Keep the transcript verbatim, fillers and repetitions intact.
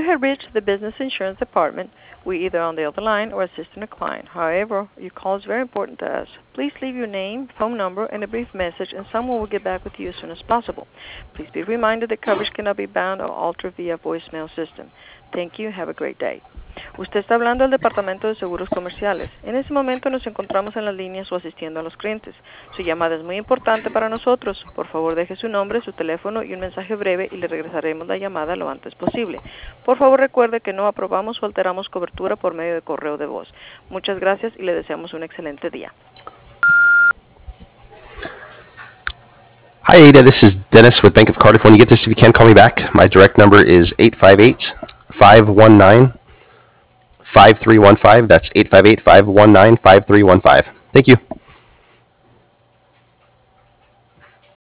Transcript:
have reached the Business Insurance Department. We either on the other line or assisting a client. However, your call is very important to us. Please leave your name, phone number, and a brief message, and someone will get back with you as soon as possible. Please be reminded that coverage cannot be bound or altered via voicemail system. Thank you. Have a great day. Usted está hablando al Departamento de Seguros Comerciales. En ese momento nos encontramos en las líneas o asistiendo a los clientes. Su llamada es muy importante para nosotros. Por favor, deje su nombre, su teléfono y un mensaje breve y le regresaremos la llamada lo antes posible. Por favor, recuerde que no aprobamos o alteramos cobertura por medio de correo de voz. Muchas gracias y le deseamos un excelente día. Hi, Ada. This is Dennis with Bank of Cardiff. When you get this, if you can, call me back. My direct number is eight five eight, five one nine, five three one five. That's eight five eight, five one nine, five three one five. Thank you.